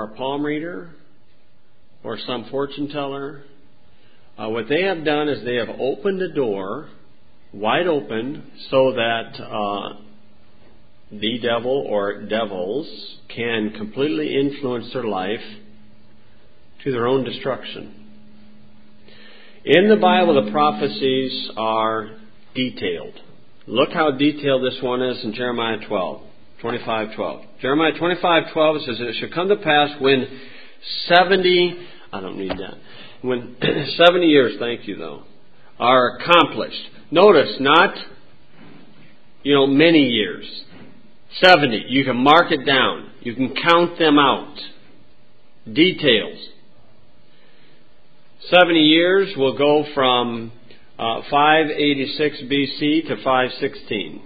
or a palm reader or some fortune teller. What they have done is they have opened the door wide open so that the devil or devils can completely influence their life to their own destruction. In the Bible, the prophecies are detailed. Look how detailed this one is in Jeremiah 25:12. Jeremiah 25:12 says, "It shall come to pass when 70," I don't need that, when 70 years, thank you though, are accomplished. Notice, not, many years. 70. You can mark it down. You can count them out. Details. 70 years will go from 586 BC to 516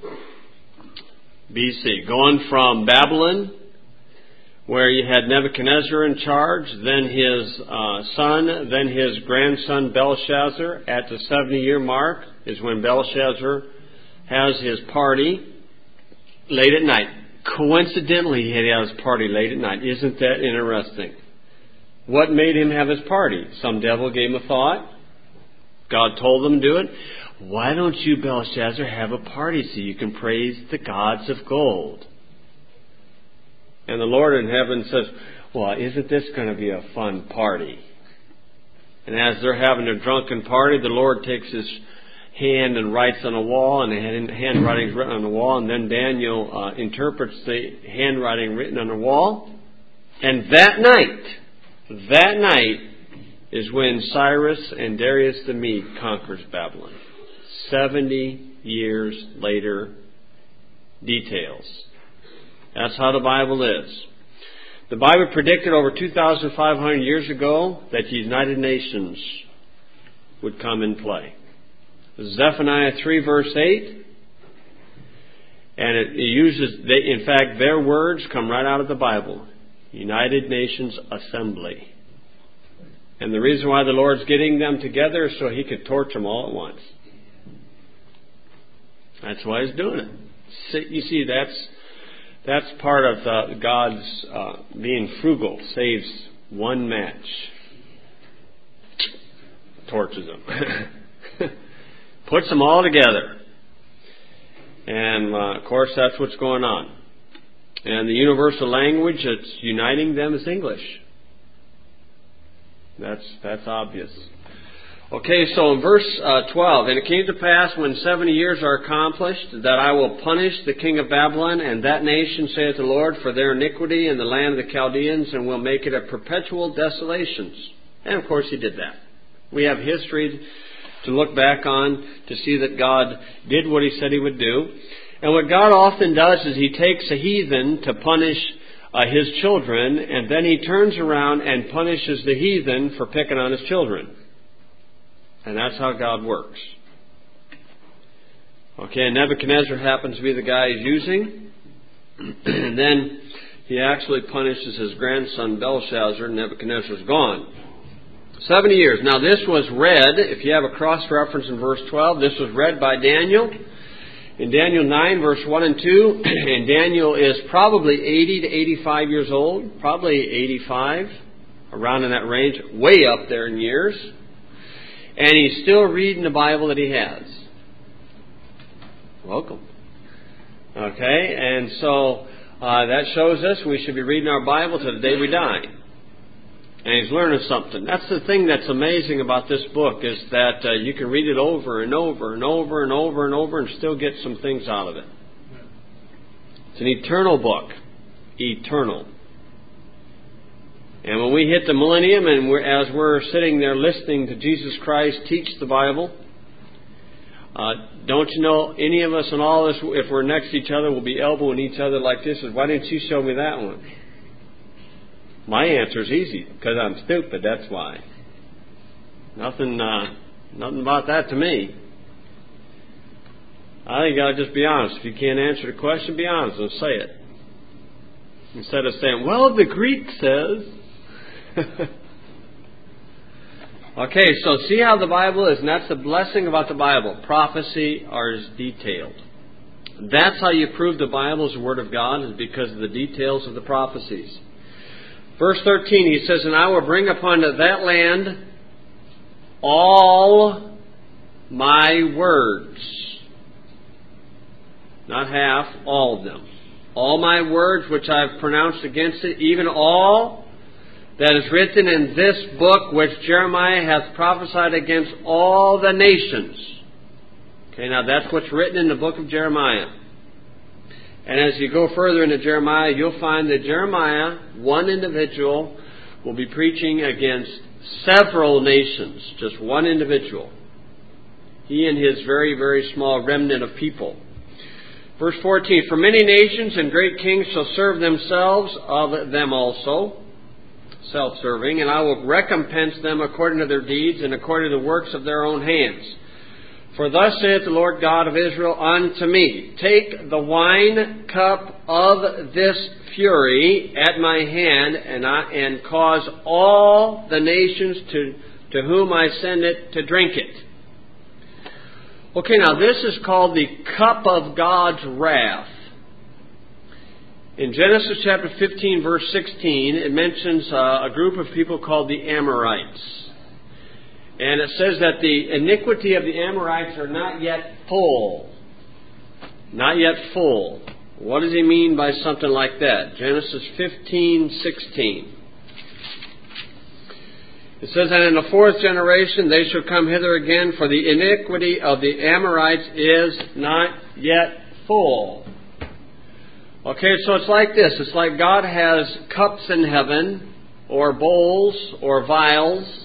BC. Going from Babylon, where you had Nebuchadnezzar in charge, then his son, then his grandson Belshazzar. At the 70-year mark is when Belshazzar has his party late at night. Coincidentally, he had his party late at night. Isn't that interesting? What made him have his party? Some devil gave him a thought. God told him to do it. Why don't you, Belshazzar, have a party so you can praise the gods of gold? And the Lord in heaven says, well, isn't this going to be a fun party? And as they're having a drunken party, the Lord takes his hand and writes on a wall, and the handwriting's written on the wall, and then Daniel interprets the handwriting written on the wall. And that night is when Cyrus and Darius the Mede conquers Babylon. 70 years later, details. That's how the Bible is. The Bible predicted over 2,500 years ago that the United Nations would come in play. Zephaniah 3 verse 8. And it uses, in fact, their words come right out of the Bible. United Nations Assembly. And the reason why the Lord's getting them together is so He could torch them all at once. That's why He's doing it. You see, that's part of God's being frugal. Saves one match. Torches them. Puts them all together. And, of course, that's what's going on. And the universal language that's uniting them is English. That's obvious. Okay, so in verse 12, "And it came to pass when 70 years are accomplished, that I will punish the king of Babylon and that nation, saith the Lord, for their iniquity in the land of the Chaldeans, and will make it a perpetual desolation." And of course He did that. We have history to look back on to see that God did what He said He would do. And what God often does is He takes a heathen to punish his children, and then He turns around and punishes the heathen for picking on his children. And that's how God works. Okay, Nebuchadnezzar happens to be the guy He's using. And then He actually punishes his grandson Belshazzar, and Nebuchadnezzar's gone. 70 years. Now this was read, if you have a cross-reference in verse 12, this was read by Daniel. In Daniel 9, verse 1 and 2, and Daniel is probably 80 to 85 years old, probably 85, around in that range, way up there in years. And he's still reading the Bible that he has. Welcome. Okay, and so that shows us we should be reading our Bible to the day we die. And he's learning something. That's the thing that's amazing about this book, is that you can read it over and over and over and over and over and still get some things out of it. It's an eternal book. Eternal. And when we hit the millennium, and as we're sitting there listening to Jesus Christ teach the Bible, don't you know, any of us and all of us, if we're next to each other, will be elbowing each other like this. Why didn't you show me that one? My answer is easy, because I'm stupid, that's why. Nothing about that to me. I think I'll just be honest. If you can't answer the question, be honest and say it. Instead of saying, well, the Greek says. Okay, so see how the Bible is, and that's the blessing about the Bible. Prophecy is detailed. That's how you prove the Bible is the Word of God, is because of the details of the prophecies. Verse 13, he says, "And I will bring upon that land all my words." Not half, all of them. "All my words which I have pronounced against it, even all that is written in this book which Jeremiah hath prophesied against all the nations." Okay, now that's what's written in the book of Jeremiah. And as you go further into Jeremiah, you'll find that Jeremiah, one individual, will be preaching against several nations, just one individual. He and his very, very small remnant of people. Verse 14, "For many nations and great kings shall serve themselves of them also," self-serving, "and I will recompense them according to their deeds and according to the works of their own hands. For thus saith the Lord God of Israel unto me, Take the wine cup of this fury at my hand, and cause all the nations to whom I send it to drink it." Okay, now this is called the cup of God's wrath. In Genesis chapter 15, verse 16, it mentions a group of people called the Amorites. And it says that the iniquity of the Amorites are not yet full. Not yet full. What does he mean by something like that? Genesis 15:16. It says, "And in the fourth generation they shall come hither again, for the iniquity of the Amorites is not yet full." Okay, so it's like this. It's like God has cups in heaven, or bowls, or vials.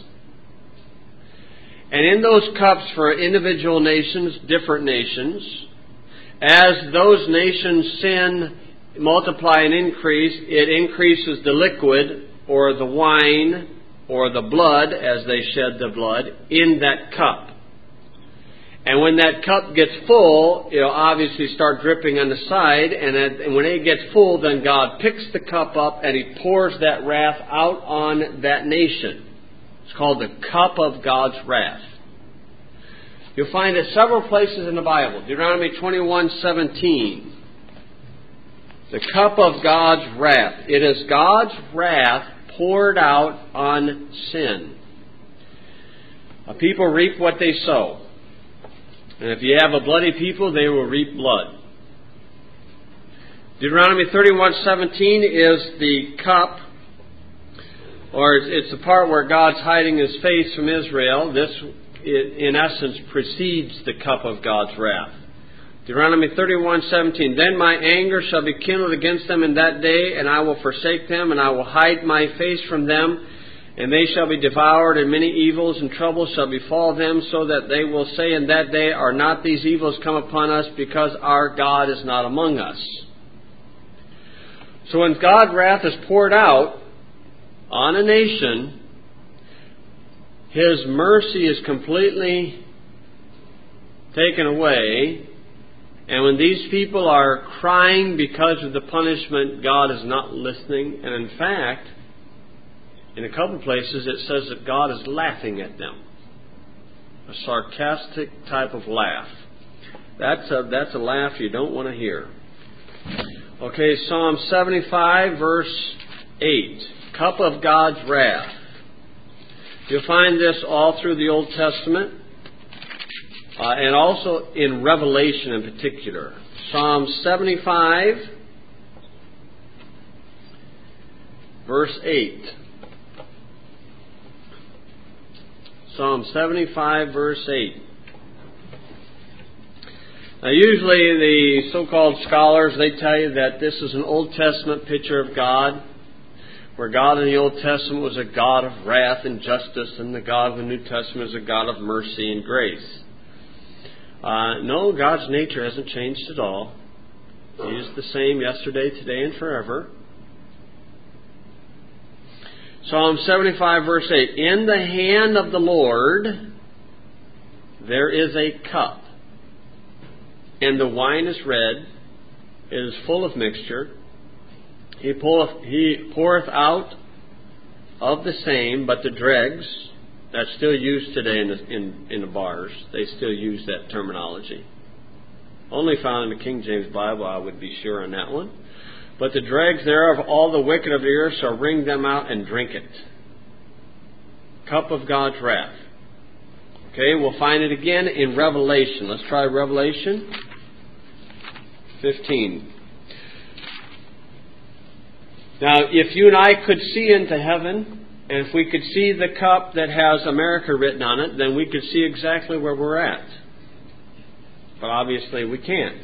And in those cups for individual nations, different nations, as those nations sin, multiply and increase, it increases the liquid, or the wine, or the blood, as they shed the blood, in that cup. And when that cup gets full, it'll obviously start dripping on the side, and when it gets full, then God picks the cup up and He pours that wrath out on that nation. It's called the cup of God's wrath. You'll find it several places in the Bible. Deuteronomy 21:17. The cup of God's wrath. It is God's wrath poured out on sin. A people reap what they sow. And if you have a bloody people, they will reap blood. Deuteronomy 31:17 is the cup, or it's the part where God's hiding His face from Israel. This, in essence, precedes the cup of God's wrath. Deuteronomy 31:17, "Then my anger shall be kindled against them in that day, and I will forsake them, and I will hide my face from them, and they shall be devoured, and many evils and troubles shall befall them, so that they will say in that day, Are not these evils come upon us, because our God is not among us?" So when God's wrath is poured out on a nation, His mercy is completely taken away. And when these people are crying because of the punishment, God is not listening. And in fact, in a couple of places it says that God is laughing at them. A sarcastic type of laugh. That's a laugh you don't want to hear. Okay, Psalm 75, verse 8. Cup of God's wrath. You'll find this all through the Old Testament, and also in Revelation in particular. Psalm 75, verse 8. Psalm 75, verse 8. Now usually the so-called scholars, they tell you that this is an Old Testament picture of God, where God in the Old Testament was a God of wrath and justice, and the God of the New Testament is a God of mercy and grace. No, God's nature hasn't changed at all. He is the same yesterday, today, and forever. Psalm 75, verse 8. "In the hand of the Lord there is a cup, and the wine is red, it is full of mixture. He poureth out of the same, but the dregs," that's still used today in the bars. They still use that terminology. Only found in the King James Bible, I would be sure on that one. But the dregs thereof, all the wicked of the earth shall wring them out and drink it. Cup of God's wrath. Okay, we'll find it again in Revelation. Let's try Revelation 15. Now, if you and I could see into heaven, and if we could see the cup that has America written on it, then we could see exactly where we're at. But obviously we can't.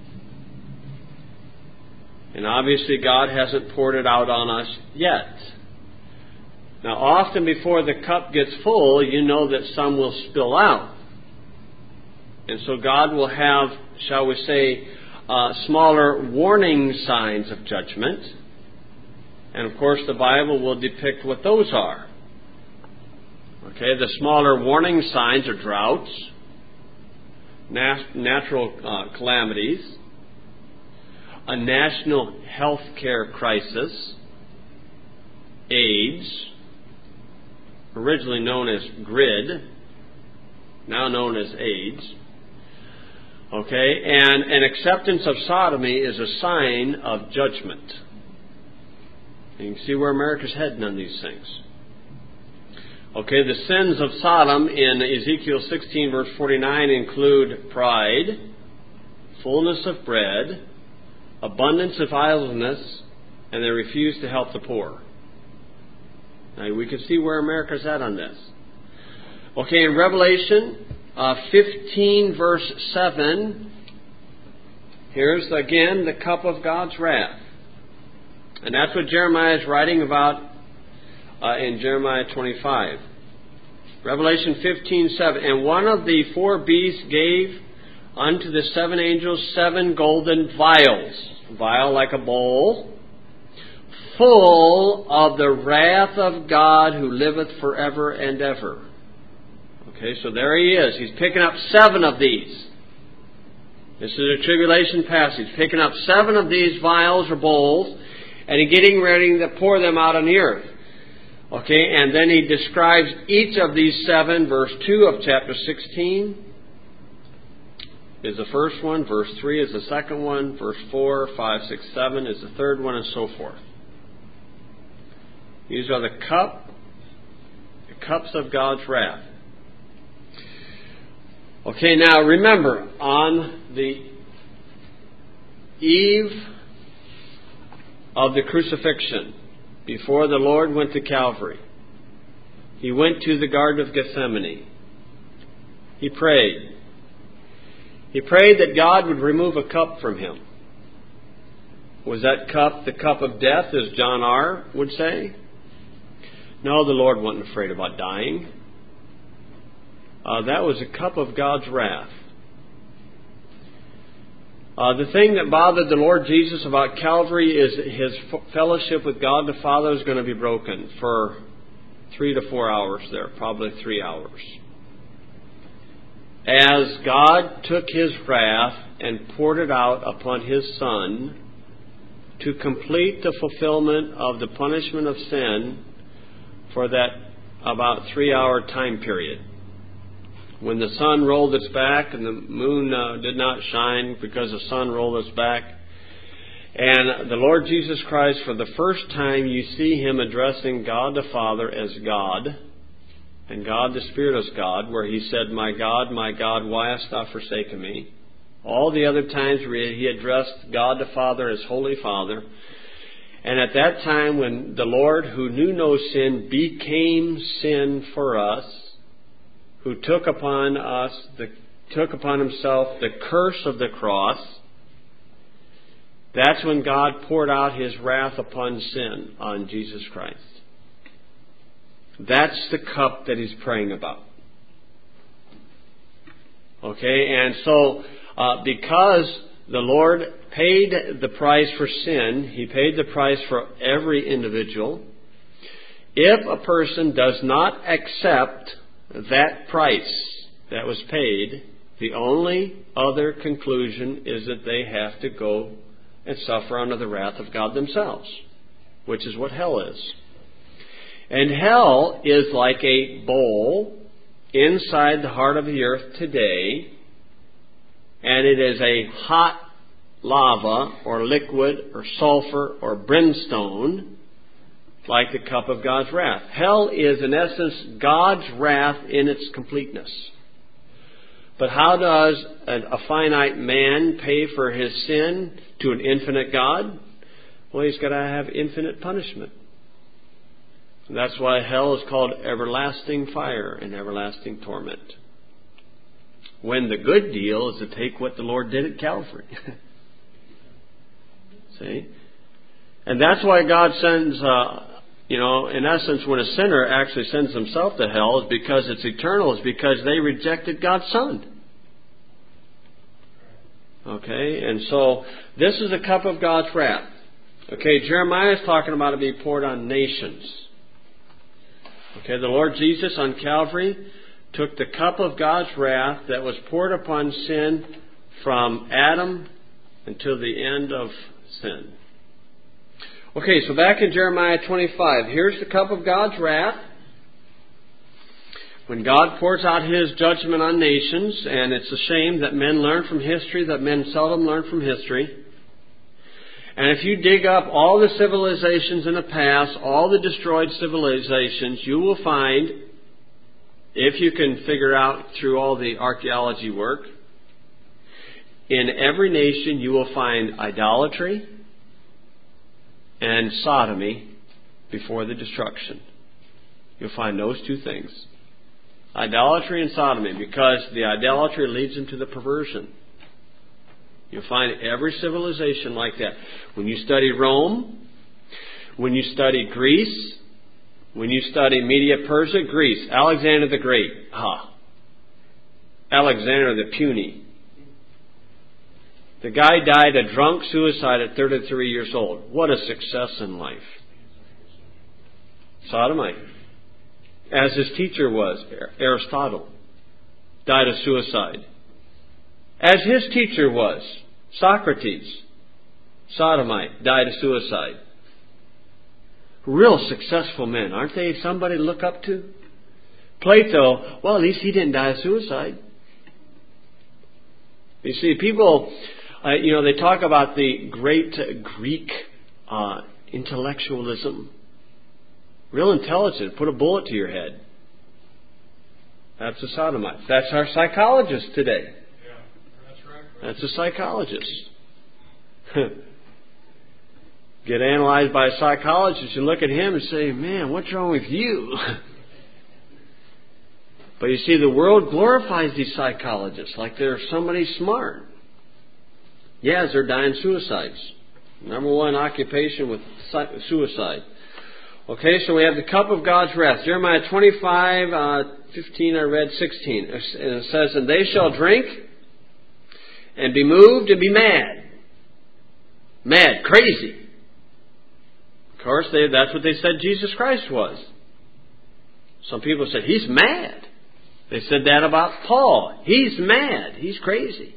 And obviously God hasn't poured it out on us yet. Now, often before the cup gets full, you know that some will spill out. And so God will have, shall we say, smaller warning signs of judgment. And of course the Bible will depict what those are. Okay, the smaller warning signs are droughts, natural calamities, a national health care crisis, AIDS, originally known as GRID, now known as AIDS. Okay, and an acceptance of sodomy is a sign of judgment. You can see where America's heading on these things. Okay, the sins of Sodom in Ezekiel 16 verse 49 include pride, fullness of bread, abundance of idleness, and they refuse to help the poor. Now we can see where America's at on this. Okay, in Revelation 15 verse 7, here's again the cup of God's wrath. And that's what Jeremiah is writing about in Jeremiah 25. Revelation 15:7. And one of the four beasts gave unto the seven angels 7 golden vials, vial like a bowl, full of the wrath of God who liveth forever and ever. Okay, so there he is. He's picking up 7 of these. This is a tribulation passage. Picking up 7 of these vials or bowls, and he's getting ready to pour them out on the earth. Okay, and then he describes each of these 7. Verse 2 of chapter 16 is the first one. Verse 3 is the second one. Verse 4, 5, 6, 7 is the third one, and so forth. These are the cups of God's wrath. Okay, now remember, on the eve of the crucifixion, before the Lord went to Calvary, He went to the Garden of Gethsemane. He prayed. He prayed that God would remove a cup from Him. Was that cup the cup of death, as John R. would say? No, the Lord wasn't afraid about dying. That was a cup of God's wrath. The thing that bothered the Lord Jesus about Calvary is His fellowship with God the Father is going to be broken for 3 to 4 hours there, probably 3 hours. As God took His wrath and poured it out upon His Son to complete the fulfillment of the punishment of sin for that about 3-hour time period. When the sun rolled its back and the moon did not shine because the sun rolled its back. And the Lord Jesus Christ, for the first time, you see Him addressing God the Father as God, and God the Spirit as God, where He said, my God, why hast thou forsaken me? All the other times He addressed God the Father as Holy Father. And at that time, when the Lord, who knew no sin, became sin for us, who took upon Himself the curse of the cross, that's when God poured out His wrath upon sin on Jesus Christ. That's the cup that He's praying about. Okay, and so because the Lord paid the price for sin, He paid the price for every individual. If a person does not accept that price that was paid, the only other conclusion is that they have to go and suffer under the wrath of God themselves, which is what hell is. And hell is like a bowl inside the heart of the earth today, and it is a hot lava or liquid or sulfur or brimstone, like the cup of God's wrath. Hell is, in essence, God's wrath in its completeness. But how does a finite man pay for his sin to an infinite God? Well, he's got to have infinite punishment. And that's why hell is called everlasting fire and everlasting torment. When the good deal is to take what the Lord did at Calvary. See? And that's why God sends, in essence, when a sinner actually sends himself to hell, is because it's eternal, is because they rejected God's Son. Okay? And so, this is a cup of God's wrath. Okay, Jeremiah is talking about it being poured on nations. Okay, the Lord Jesus on Calvary took the cup of God's wrath that was poured upon sin from Adam until the end of sin. Okay, so back in Jeremiah 25, here's the cup of God's wrath. When God pours out His judgment on nations, and it's a shame that men learn from history, that men seldom learn from history. And if you dig up all the civilizations in the past, all the destroyed civilizations, you will find, if you can figure out through all the archaeology work, in every nation you will find idolatry and sodomy before the destruction. You'll find those two things. Idolatry and sodomy, because the idolatry leads them to the perversion. You'll find every civilization like that. When you study Rome, when you study Greece, when you study Media Persia, Greece, Alexander the Great. Alexander the Puny. The guy died a drunk suicide at 33 years old. What a success in life. Sodomite. As his teacher was, Aristotle, died of suicide. As his teacher was, Socrates, sodomite, died of suicide. Real successful men, aren't they? Somebody to look up to. Plato, well, at least he didn't die of suicide. You see, people, they talk about the great Greek intellectualism. Real intelligent, put a bullet to your head. That's a sodomite. That's our psychologist today. That's a psychologist. Get analyzed by a psychologist and look at him and say, man, what's wrong with you? But you see, the world glorifies these psychologists like they're somebody smart. Yes, they're dying suicides. Number one occupation with suicide. Okay, so we have the cup of God's wrath. Jeremiah 25, 15, I read 16. And it says, and they shall drink and be moved and be mad. Mad, crazy. Of course, that's what they said Jesus Christ was. Some people said, he's mad. They said that about Paul. He's mad. He's crazy.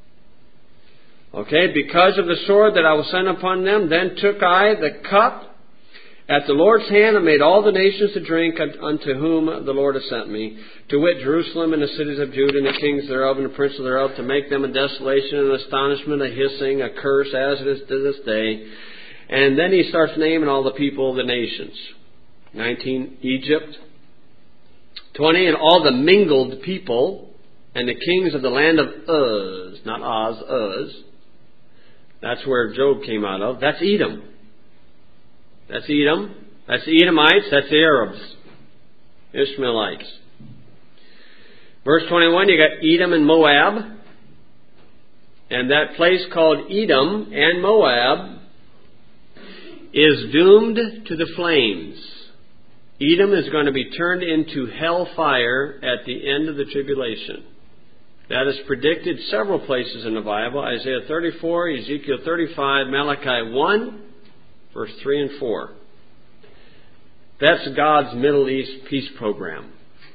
Okay, because of the sword that I will send upon them, then took I the cup at the Lord's hand and made all the nations to drink unto whom the Lord has sent me, to wit, Jerusalem and the cities of Judah and the kings thereof and the princes thereof, to make them a desolation and astonishment, a hissing, a curse, as it is to this day. And then he starts naming all the people of the nations. 19, Egypt. 20, and all the mingled people and the kings of the land of Uz, not Oz, Uz. That's where Job came out of. That's Edom. That's Edom. That's the Edomites. That's the Arabs. Ishmaelites. Verse 21, you got Edom and Moab. And that place called Edom and Moab is doomed to the flames. Edom is going to be turned into hellfire at the end of the tribulation. That is predicted several places in the Bible. Isaiah 34, Ezekiel 35, Malachi 1, verse 3 and 4. That's God's Middle East peace program.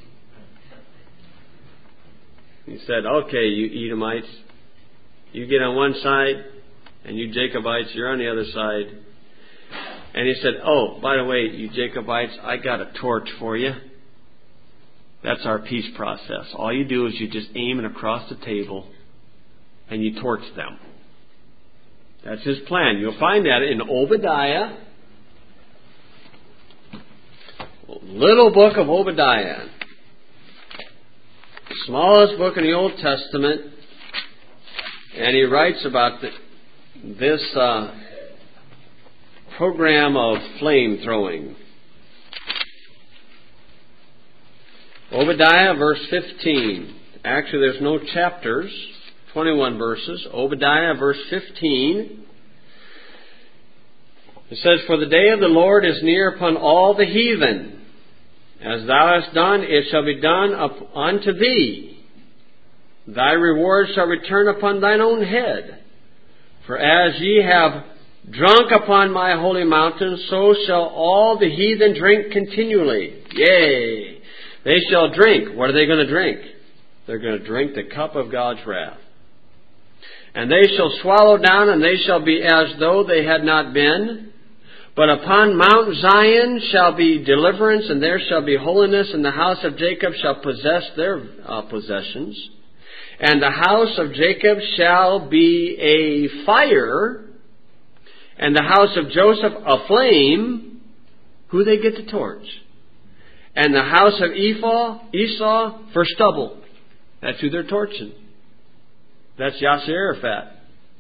He said, okay, you Edomites, you get on one side, and you Jacobites, you're on the other side. And he said, oh, by the way, you Jacobites, I got a torch for you. That's our peace process. All you do is you just aim it across the table and you torch them. That's His plan. You'll find that in Obadiah. Little book of Obadiah. Smallest book in the Old Testament. And he writes about this program of flame throwing. Obadiah, verse 15. Actually, there's no chapters. 21 verses. Obadiah, verse 15. It says, "For the day of the Lord is near upon all the heathen. As thou hast done, it shall be done unto thee. Thy reward shall return upon thine own head. For as ye have drunk upon my holy mountain, so shall all the heathen drink continually. Yea, they shall drink." What are they going to drink? They're going to drink the cup of God's wrath. "And they shall swallow down, and they shall be as though they had not been. But upon Mount Zion shall be deliverance, and there shall be holiness, and the house of Jacob shall possess their possessions. And the house of Jacob shall be a fire, and the house of Joseph a flame." Who they get to torch? "And the house of Esau for stubble." That's who they're torching. That's Yasser Arafat.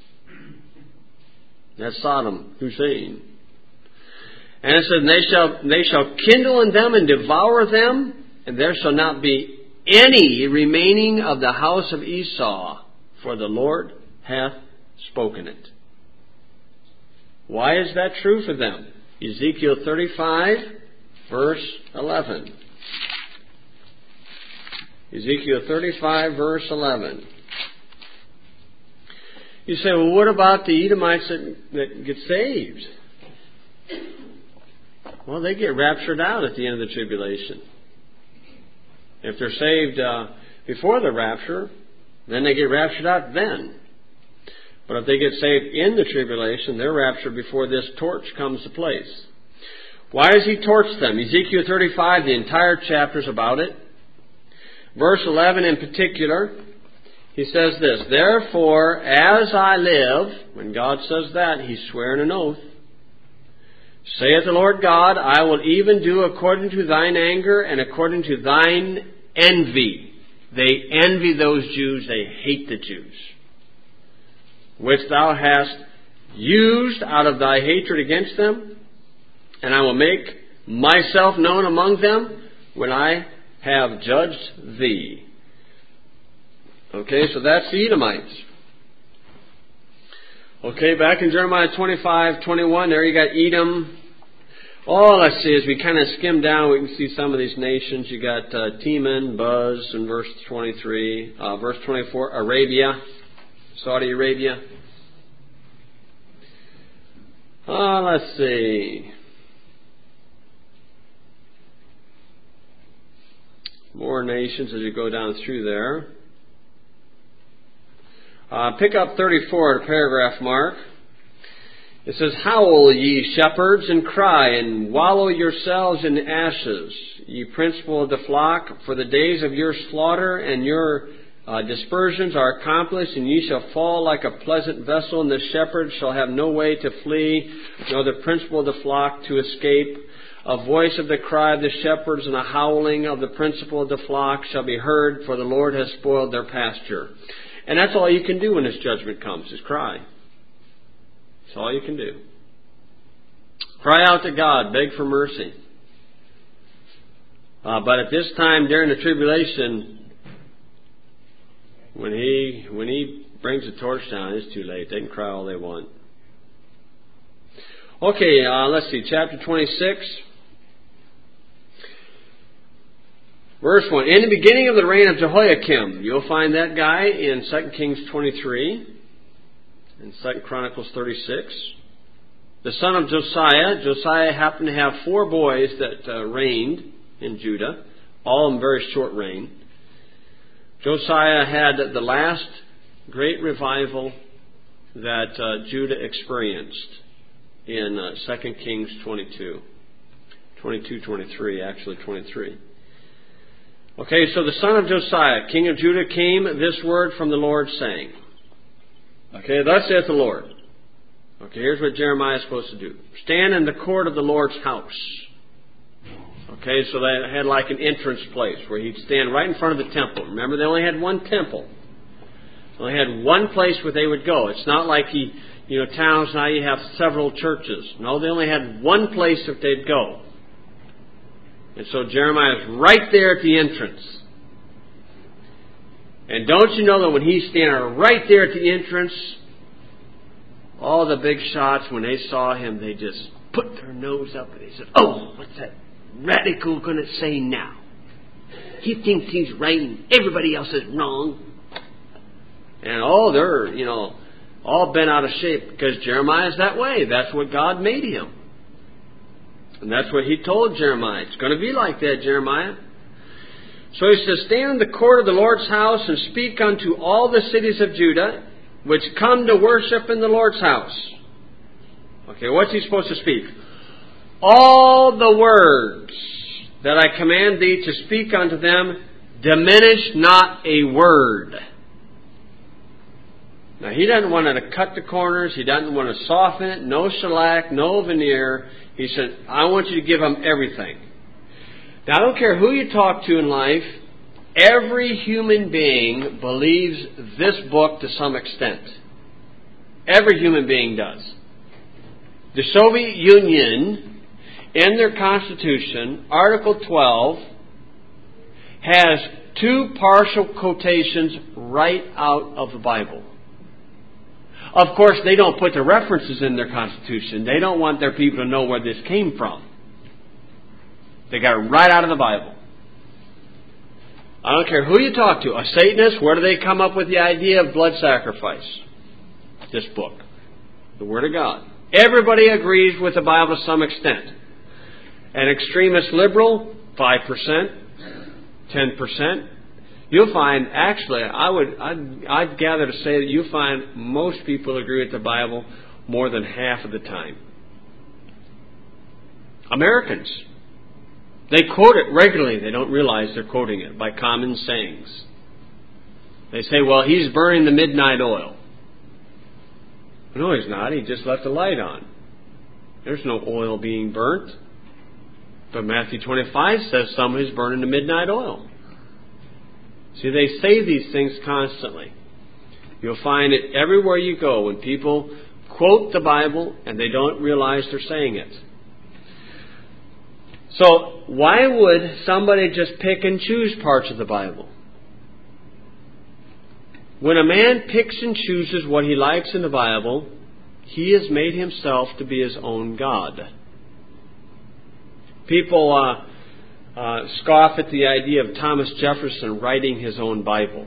That's Saddam Hussein. And it says, they shall kindle in them and devour them, and there shall not be any remaining of the house of Esau, for the Lord hath spoken it. Why is that true for them? Ezekiel 35, verse 11. Ezekiel 35, verse 11. You say, well, what about the Edomites that get saved? Well, they get raptured out at the end of the tribulation. If they're saved before the rapture, then they get raptured out then. But if they get saved in the tribulation, they're raptured before this torch comes to place. Why does He torch them? Ezekiel 35, the entire chapter is about it. Verse 11 in particular, He says this, "Therefore, as I live," when God says that, He's swearing an oath, "saith the Lord God, I will even do according to thine anger and according to thine envy." They envy those Jews. They hate the Jews. "Which thou hast used out of thy hatred against them. And I will make myself known among them when I have judged thee." Okay, so that's the Edomites. Okay, back in Jeremiah 25:21, there you got Edom. Oh, let's see, as we kind of skim down, we can see some of these nations. You got Teman, Buz in verse 23. Verse 24, Arabia, Saudi Arabia. Let's see. More nations as you go down through there. Pick up 34 at a paragraph mark. It says, "Howl, ye shepherds, and cry, and wallow yourselves in ashes, ye principal of the flock, for the days of your slaughter and your dispersions are accomplished, and ye shall fall like a pleasant vessel, and the shepherd shall have no way to flee, nor the principal of the flock to escape. A voice of the cry of the shepherds and a howling of the principal of the flock shall be heard, for the Lord has spoiled their pasture." And that's all you can do when His judgment comes, is cry. That's all you can do. Cry out to God, beg for mercy. But at this time during the tribulation, when he brings the torch down, it's too late. They can cry all they want. Okay, let's see, chapter 26. Verse 1. "In the beginning of the reign of Jehoiakim," you'll find that guy in 2 Kings 23 and 2 Chronicles 36. "The son of Josiah." Josiah happened to have 4 boys that reigned in Judah, all in very short reign. Josiah had the last great revival that Judah experienced in 2 Kings 22. 23, actually 23. Okay, so the son of Josiah, king of Judah, came this word from the Lord, saying, okay, thus saith the Lord, Okay, here's what Jeremiah is supposed to do. Stand in the court of the Lord's house. Okay, so they had like an entrance place where he'd stand right in front of the temple. Remember, they only had one temple. They only had one place where they would go. It's not like towns now you have several churches. No, they only had one place that they'd go. And so Jeremiah is right there at the entrance. And don't you know that when he's standing right there at the entrance, all the big shots, when they saw him, they just put their nose up and they said, "Oh, what's that radical going to say now? He thinks he's right and everybody else is wrong." And they're, all bent out of shape because Jeremiah's that way. That's what God made him. And that's what he told Jeremiah. It's going to be like that, Jeremiah. So he says, "Stand in the court of the Lord's house and speak unto all the cities of Judah, which come to worship in the Lord's house." Okay, what's he supposed to speak? "All the words that I command thee to speak unto them, diminish not a word." Now, he doesn't want to cut the corners. He doesn't want to soften it. No shellac, no veneer. He said, I want you to give them everything. Now, I don't care who you talk to in life. Every human being believes this book to some extent. Every human being does. The Soviet Union, in their Constitution, Article 12, has 2 partial quotations right out of the Bible. Of course, they don't put the references in their Constitution. They don't want their people to know where this came from. They got it right out of the Bible. I don't care who you talk to. A Satanist, where do they come up with the idea of blood sacrifice? This book. The Word of God. Everybody agrees with the Bible to some extent. An extremist liberal, 5%, 10%. You'll find, actually, I'd gather to say that you'll find most people agree with the Bible more than half of the time. Americans, they quote it regularly. They don't realize they're quoting it by common sayings. They say, well, he's burning the midnight oil. No, he's not. He just left the light on. There's no oil being burnt. But Matthew 25 says somebody's burning the midnight oil. See, they say these things constantly. You'll find it everywhere you go when people quote the Bible and they don't realize they're saying it. So, why would somebody just pick and choose parts of the Bible? When a man picks and chooses what he likes in the Bible, he has made himself to be his own God. People scoff at the idea of Thomas Jefferson writing his own Bible.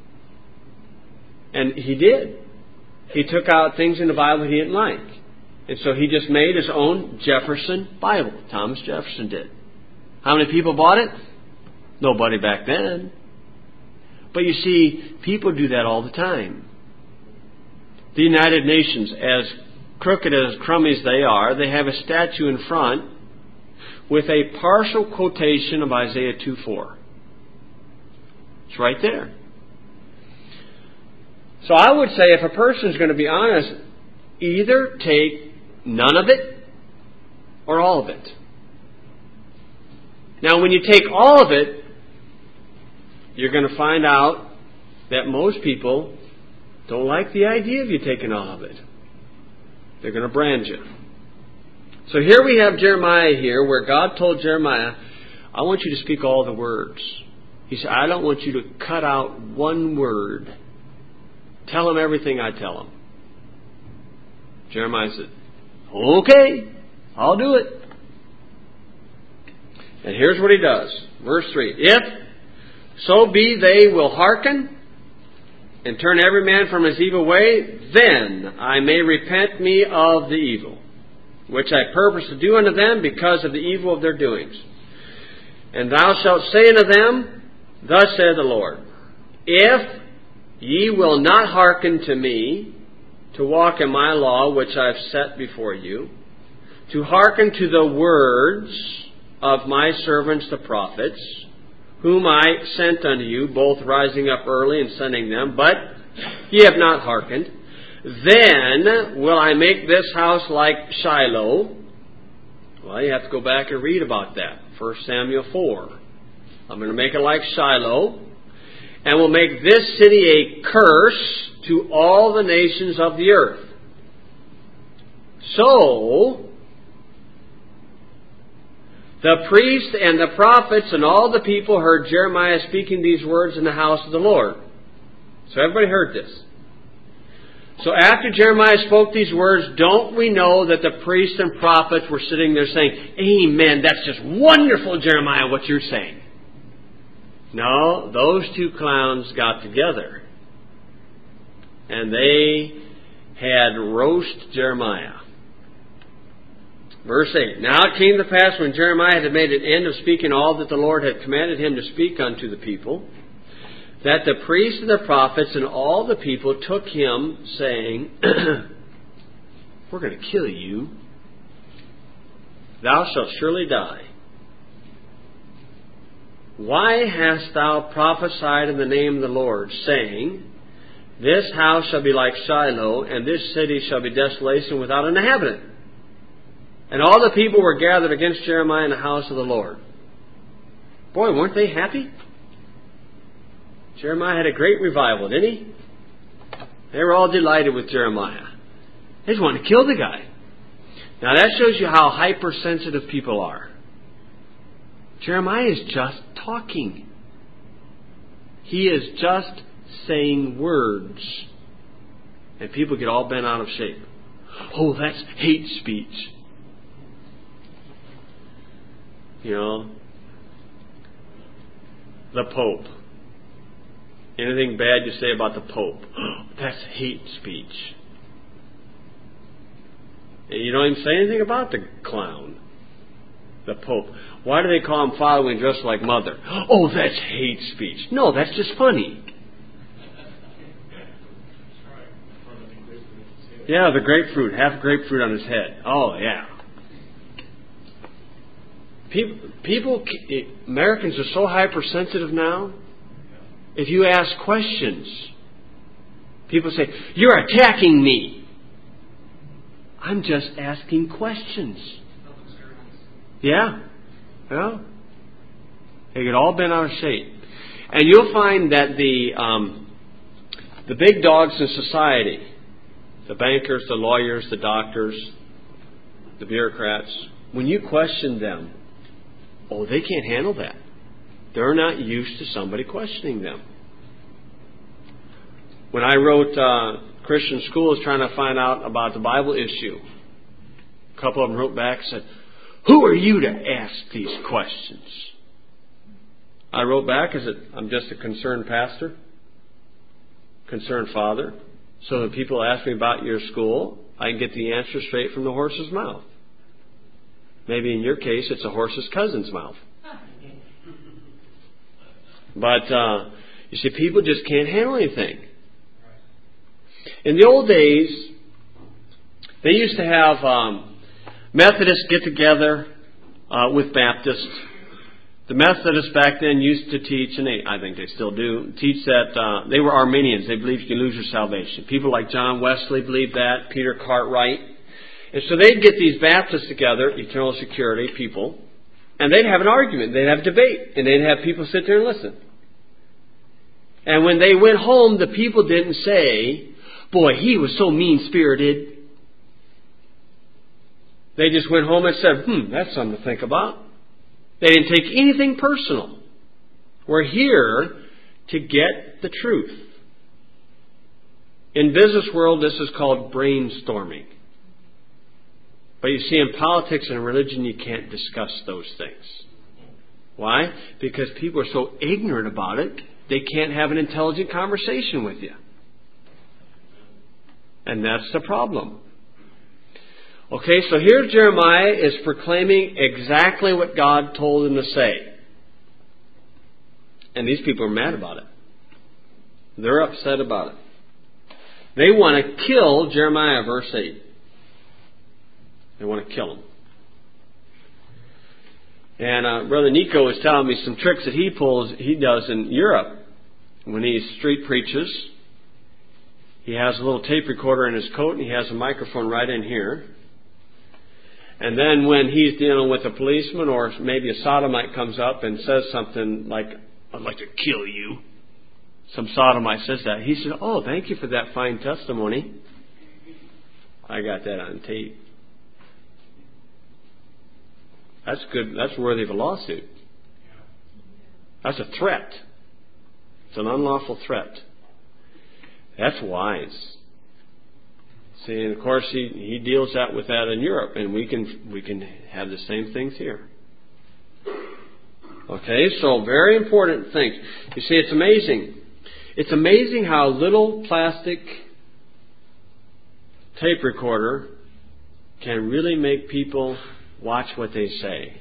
And he did. He took out things in the Bible he didn't like. And so he just made his own Jefferson Bible. Thomas Jefferson did. How many people bought it? Nobody back then. But you see, people do that all the time. The United Nations, as crooked as crummies they are, they have a statue in front with a partial quotation of Isaiah 2:4. It's right there. So I would say if a person is going to be honest, either take none of it or all of it. Now, when you take all of it, you're going to find out that most people don't like the idea of you taking all of it. They're going to brand you. So here we have Jeremiah here, where God told Jeremiah, I want you to speak all the words. He said, I don't want you to cut out one word. Tell them everything I tell them. Jeremiah said, okay, I'll do it. And here's what he does. Verse 3. If so be they will hearken and turn every man from his evil way, then I may repent me of the evil, which I purpose to do unto them because of the evil of their doings. And thou shalt say unto them, Thus saith the Lord, If ye will not hearken to me, to walk in my law which I have set before you, to hearken to the words of my servants the prophets, whom I sent unto you, both rising up early and sending them, but ye have not hearkened. Then will I make this house like Shiloh. Well, you have to go back and read about that. 1 Samuel 4. I'm going to make it like Shiloh. And will make this city a curse to all the nations of the earth. So, the priest and the prophets and all the people heard Jeremiah speaking these words in the house of the Lord. So everybody heard this. So after Jeremiah spoke these words, don't we know that the priests and prophets were sitting there saying, Amen, that's just wonderful, Jeremiah, what you're saying. No, those two clowns got together. And they had roast Jeremiah. Verse 8. Now it came to pass when Jeremiah had made an end of speaking all that the Lord had commanded him to speak unto the people, that the priests and the prophets and all the people took him, saying, We're going to kill you. Thou shalt surely die. Why hast thou prophesied in the name of the Lord, saying, This house shall be like Shiloh, and this city shall be desolation without an inhabitant? And all the people were gathered against Jeremiah in the house of the Lord. Boy, weren't they happy? Jeremiah had a great revival, didn't he? They were all delighted with Jeremiah. They just wanted to kill the guy. Now that shows you how hypersensitive people are. Jeremiah is just talking. He is just saying words. And people get all bent out of shape. Oh, that's hate speech. You know, the Pope. Anything bad you say about the Pope, that's hate speech. And you don't even say anything about the clown, the Pope. Why do they call him Father when he dressed like Mother? Oh, that's hate speech. No, that's just funny. Yeah, the grapefruit, half grapefruit on his head. Oh, yeah. People, Americans are so hypersensitive now. If you ask questions, people say, You're attacking me. I'm just asking questions. Yeah. Well, they get all bent out of shape. And you'll find that the big dogs in society, the bankers, the lawyers, the doctors, the bureaucrats, when you question them, oh, they can't handle that. They're not used to somebody questioning them. When I wrote Christian schools trying to find out about the Bible issue, a couple of them wrote back and said, Who are you to ask these questions? I wrote back, I'm just a concerned pastor, concerned father. So when people ask me about your school, I can get the answer straight from the horse's mouth. Maybe in your case, it's a horse's cousin's mouth. But, you see, people just can't handle anything. In the old days, they used to have Methodists get together with Baptists. The Methodists back then used to teach, and I think they still do, teach that they were Arminians. They believed you could lose your salvation. People like John Wesley believed that, Peter Cartwright. And so they'd get these Baptists together, eternal security people, and they'd have an argument, they'd have a debate, and they'd have people sit there and listen. And when they went home, the people didn't say, Boy, he was so mean-spirited. They just went home and said, that's something to think about. They didn't take anything personal. We're here to get the truth. In business world, this is called brainstorming. But you see, in politics and religion, you can't discuss those things. Why? Because people are so ignorant about it, they can't have an intelligent conversation with you. And that's the problem. Okay, so here Jeremiah is proclaiming exactly what God told him to say. And these people are mad about it. They're upset about it. They want to kill Jeremiah, verse 8. They want to kill him. And Brother Nico was telling me some tricks that he does in Europe when he street preaches. He has a little tape recorder in his coat, and he has a microphone right in here. And then when he's dealing with a policeman, or maybe a sodomite comes up and says something like, "I'd like to kill you." Some sodomite says that. He said, "Oh, thank you for that fine testimony. I got that on tape." That's good. That's worthy of a lawsuit. That's a threat. It's an unlawful threat. That's wise. See, and of course he deals with that in Europe, and we can have the same things here. Okay, so very important things. You see, it's amazing. It's amazing how little plastic tape recorder can really make people watch what they say.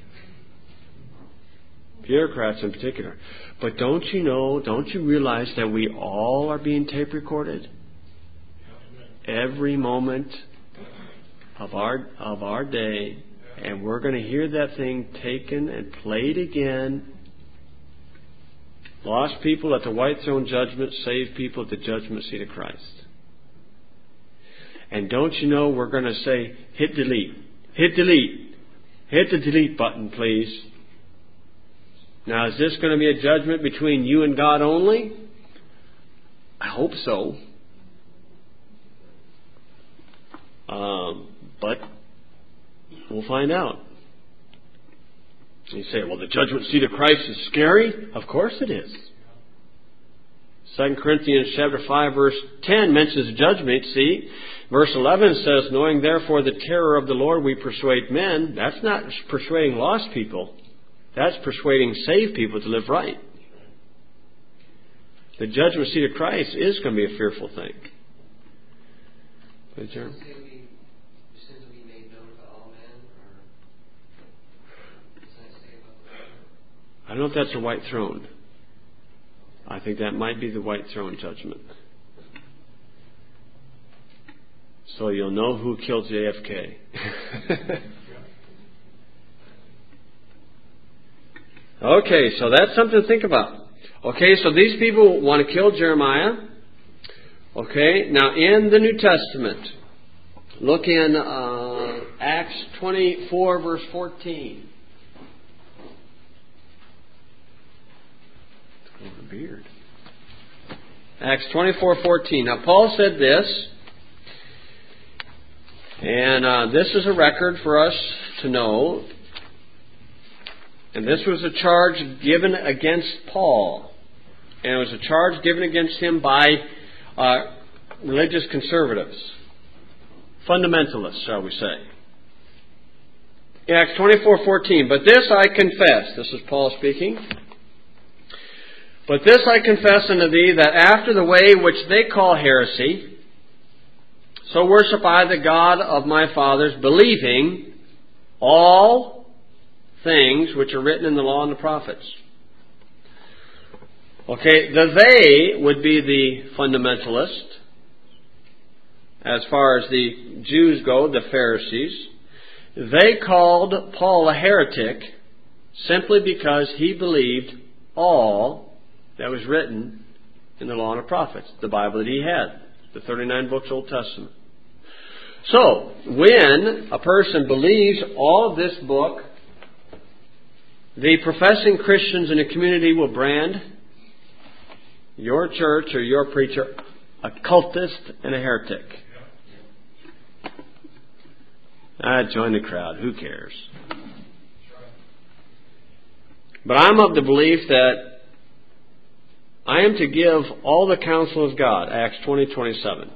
Bureaucrats in particular. But don't you realize that we all are being tape recorded? Every moment of our day, and we're going to hear that thing taken and played again. Lost people at the white throne judgment, saved people at the judgment seat of Christ. And don't you know we're going to say, hit delete, hit delete, hit the delete button, please. Now, is this going to be a judgment between you and God only? I hope so. But we'll find out. You say, well, the judgment seat of Christ is scary? Of course it is. 2 Corinthians chapter 5, verse 10 mentions the judgment seat. Verse 11 says, knowing therefore the terror of the Lord we persuade men. That's not persuading lost people. That's persuading saved people to live right. The judgment seat of Christ is going to be a fearful thing. Please, Jeremy. I don't know if that's the white throne. I think that might be the white throne judgment. So you'll know who killed JFK. Okay, so that's something to think about. Okay, so these people want to kill Jeremiah. Okay, now in the New Testament, look in Acts 24, verse 14. Beard. Acts 24:14. Now Paul said this, and this is a record for us to know. And this was a charge given against Paul, and it was a charge given against him by religious conservatives, fundamentalists, shall we say. Acts 24:14. But this I confess. This is Paul speaking. But this I confess unto thee, that after the way which they call heresy, so worship I the God of my fathers, believing all things which are written in the law and the prophets. Okay, the they would be the fundamentalist. As far as the Jews go, the Pharisees. They called Paul a heretic simply because he believed all that was written in the law and the prophets, the Bible that he had, the 39 books Old Testament. So, when a person believes all of this book, the professing Christians in the community will brand your church or your preacher a cultist and a heretic. Join the crowd. Who cares? But I'm of the belief that I am to give all the counsel of God, Acts 20:27.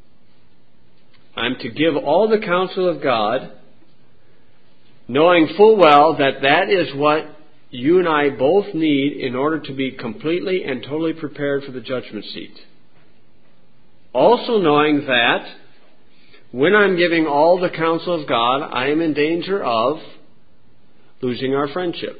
I am to give all the counsel of God, knowing full well that that is what you and I both need in order to be completely and totally prepared for the judgment seat. Also knowing that when I'm giving all the counsel of God, I am in danger of losing our friendship.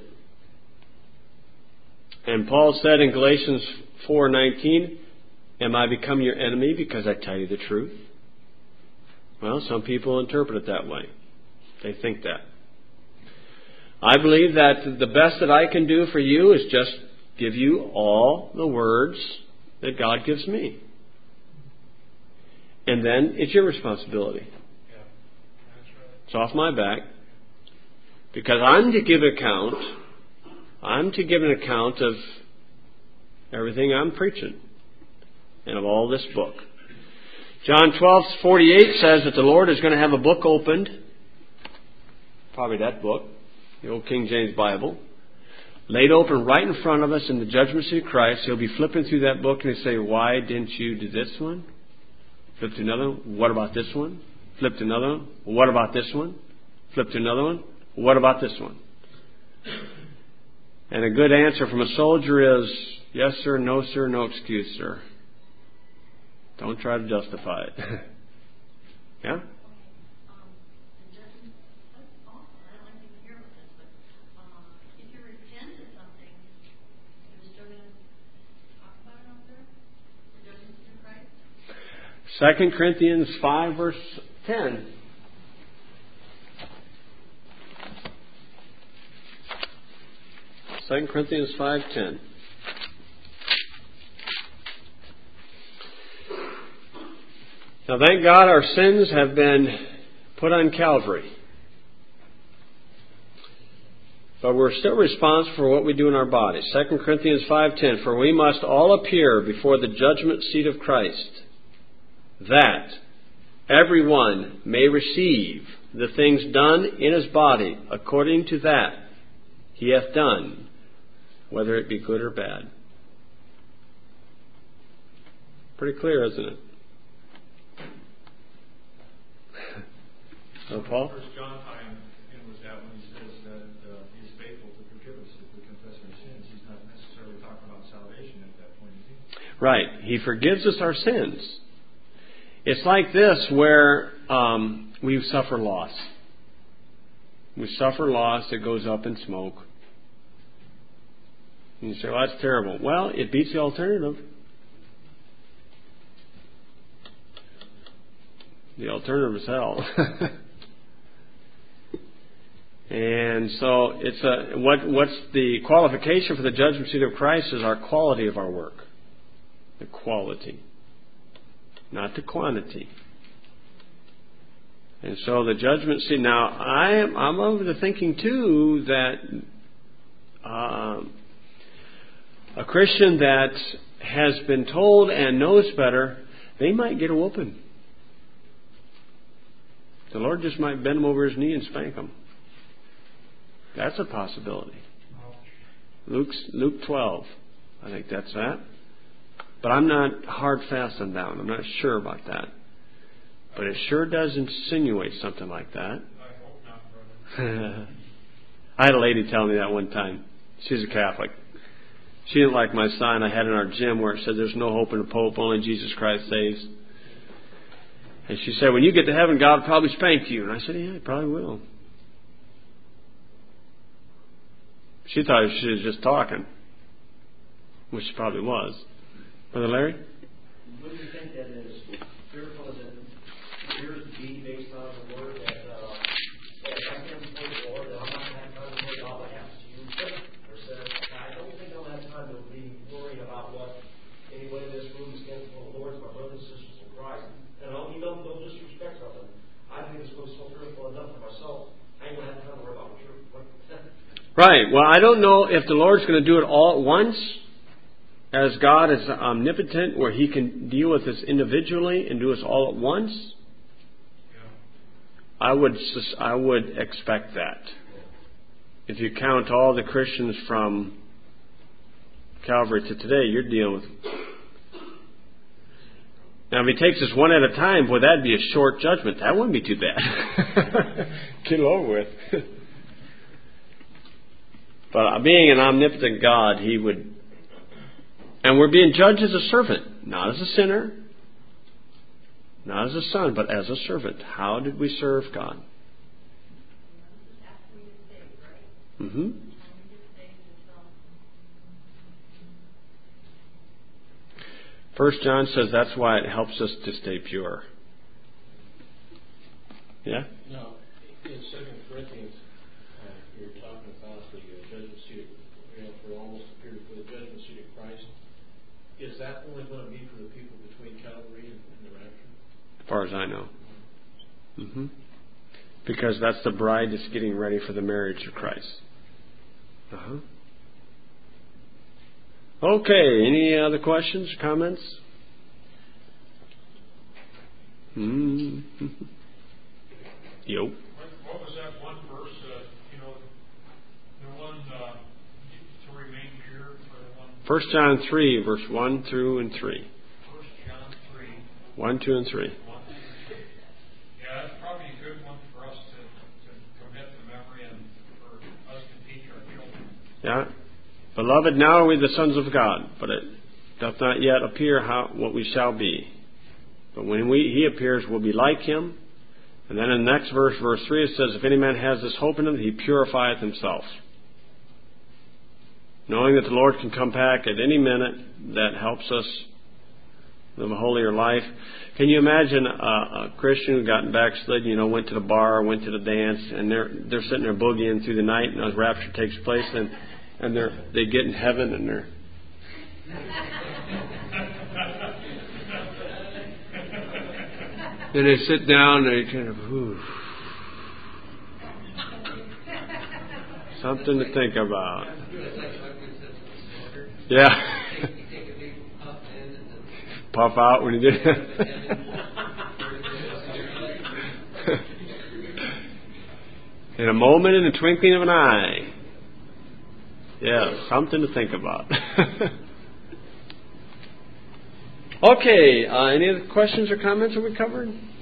And Paul said in Galatians 4:19, am I become your enemy because I tell you the truth? Well, some people interpret it that way. They think that. I believe that the best that I can do for you is just give you all the words that God gives me. And then it's your responsibility. Yeah, that's right. It's off my back. Because I'm to give account. I'm to give an account of everything I'm preaching and of all this book. John 12:48 says that the Lord is going to have a book opened. Probably that book, the old King James Bible. Laid open right in front of us in the judgment seat of Christ. He'll be flipping through that book and he'll say, why didn't you do this one? Flip to another one. What about this one? Flip to another one. What about this one? Flip to another one. What about this one? And a good answer from a soldier is, yes, sir, no, excuse, sir. Don't try to justify it. Yeah? Second Corinthians 5 verse 10. Second Corinthians 5:10. Now thank God our sins have been put on Calvary. But we're still responsible for what we do in our bodies. 2 Corinthians 5:10. For we must all appear before the judgment seat of Christ, that everyone may receive the things done in his body according to that he hath done, whether it be good or bad. Pretty clear, isn't it? So, Paul? First John time was that when he says that he is faithful to forgive us if we confess our sins. He's not necessarily talking about salvation at that point, is he? Right. He forgives us our sins. It's like this where we suffer loss. We suffer loss that goes up in smoke. And you say, well, that's terrible. Well, it beats the alternative. The alternative is hell. And so it's what's the qualification for the judgment seat of Christ is our quality of our work. The quality. Not the quantity. And so the judgment seat. Now, I'm of the thinking too that a Christian that has been told and knows better, they might get a whooping. The Lord just might bend him over his knee and spank him. That's a possibility. Luke 12. I think that's that. But I'm not hard fast on that one. I'm not sure about that. But it sure does insinuate something like that. I hope not, brother. I had a lady tell me that one time. She's a Catholic. She didn't like my sign I had in our gym where it said there's no hope in the Pope, only Jesus Christ saves. And she said, when you get to heaven, God will probably spank you. And I said, yeah, he probably will. She thought she was just talking, which she probably was. Brother Larry? What do you think that is? Fearful as it appears to be based on the word that I can't before the Lord, that I'm not going to have time to make all I have to you. Or says, I don't think I'll have time to be worried about what anybody in this room is getting from the Lord, my brothers and sisters in Christ. And I don't mean no disrespect of them. I think this book's so fearful enough for myself. I ain't going to have time to worry about what you're. Right. Well, I don't know if the Lord's going to do it all at once, as God is omnipotent, where He can deal with us individually and do us all at once. Yeah. I would expect that. If you count all the Christians from Calvary to today, you're dealing with. Now, if He takes us one at a time, boy, that'd be a short judgment. That wouldn't be too bad. Get it over with. But being an omnipotent God, He would... And we're being judged as a servant, not as a sinner, not as a son, but as a servant. How did we serve God? Mm-hmm. First John says that's why it helps us to stay pure. Yeah? No, in 2 Corinthians, you're talking about the judgment seat, for almost appeared before the judgment seat of Christ. Is that only going to be for the people between Calvary and the rapture? as far as I know. Because that's the bride that's getting ready for the marriage of Christ. Okay, any other questions or comments? Yo. What was that one verse? The one to remain pure. Or the one. 1 John 3, verse 1 through and 3. 1 John 3. 1, 2, and 3. Yeah, that's probably a good one for us to commit to memory and for us to teach our children. Yeah. Beloved, now are we the sons of God, but it doth not yet appear what we shall be. But when He appears, we'll be like Him. And then in the next verse, verse 3, it says, if any man has this hope in Him, he purifieth himself. Knowing that the Lord can come back at any minute, that helps us live a holier life. Can you imagine a Christian who got backslid, went to the bar, went to the dance, and they're sitting there boogieing through the night, and as rapture takes place, and they get in heaven, and they're... Then they sit down and they kind of, something to think about. Yeah. Puff out when you do it. In a moment, in the twinkling of an eye. Yeah, something to think about. Okay, any other questions or comments that we covered?